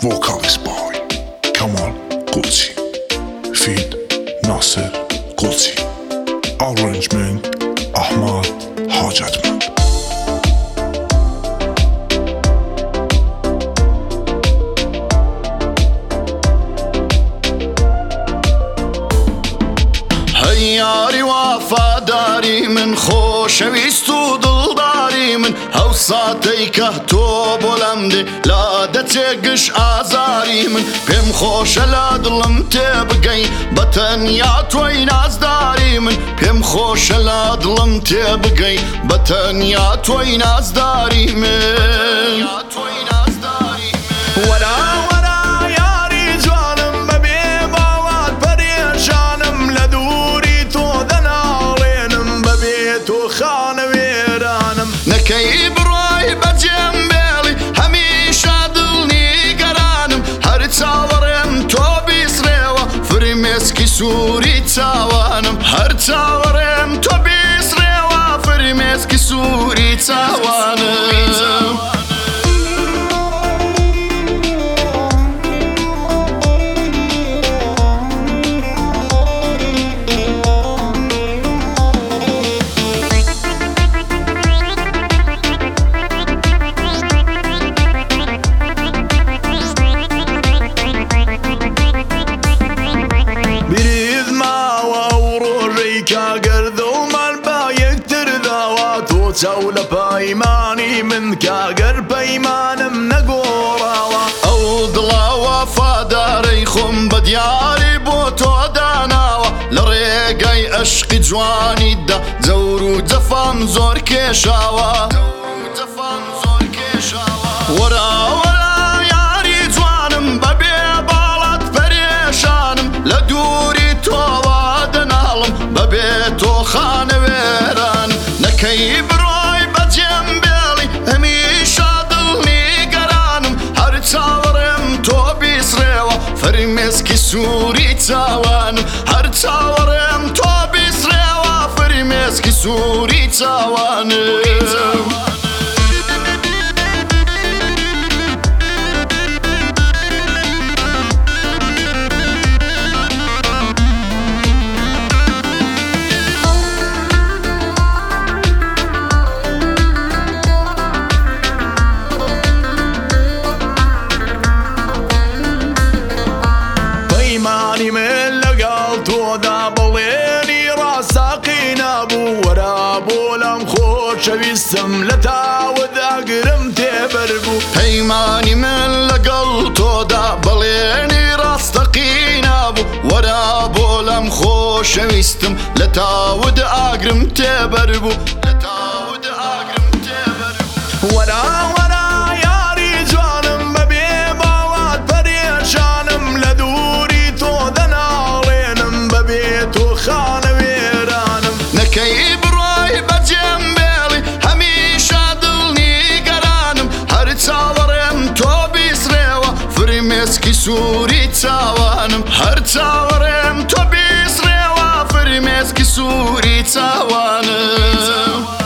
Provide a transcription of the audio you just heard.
Vocalist by Kamal Qudsi, feat Nasser Qudsi, arrangement Ahmad Hajatmand. هياري وفاداري من خوشویست و دڵداری من هەوساتەی کە تۆ بۆ لەم دێ لا دەچێگش ئازاری من پێم خۆشە لە دڵم تێبگەی بەتەنیا تۆی نازداری من پێم خۆشە لە دڵم تێبگەی بەتەنیا تۆی نازداری من وەرا وەرا یاری جوانم بەبێ باوات پەرێشانم لە دووری تۆ دەناڵێنم بەبێ تۆ خانەوێرانم نەکەی بڕۆی بەجێم بێڵی هەمیشە دڵنیگەرانم هەر چاوەڕێم تۆ بیسرێوە فرمێسکی سووری چاوانم هەر چاوەڕێم تۆ بیسرێوە فرمێسکی سووری چاوانم چاو لە پەیمانی من کاگەر پەیمانم نەگۆڕاوە ئەو دڵە وەفادارەی خۆم بە دیاری بۆ تۆ داناوە لە ڕێگەی عەشقی جوانیدا جەور و جەفام زۆر کێشاوە وەرا وەرا یاری جوانم بەبێ باڵات پەرێشانم لە دووری تۆوە دەناڵم بەبێ تۆ خانەوێران نەکەی فرمێسکی سووری چاوانم هەر چاوەڕێم تۆ بیسرێوە فرمێسکی سووری چاوانم من لەگەڵ تۆدا بڵێنی ڕاستەقی نەبوو وەرا بۆ لەم خۆشەویستم لە تاوت ئەگرم تێبەر بوو پەیمانی من لەگەڵ تۆدا بڵێنی ڕاستەقی نەبوو وەرا بۆ لەم خۆشەویستم لە تاوت ئاگرم تێبەر بوو وەرا وەرا یاری جوانم بەبێ باوات پەرێشانم لە دووری خانەوێرانم نەکەی بڕۆی بەجێم بێڵی هەمیشە دڵنیگەرانم هەر چاوەڕێم تۆ بیسرێوە فرمێسکی سووری چاوانم هەر چاوەڕێم تۆ بیسرێوە فرمێسکی سووری چاوانم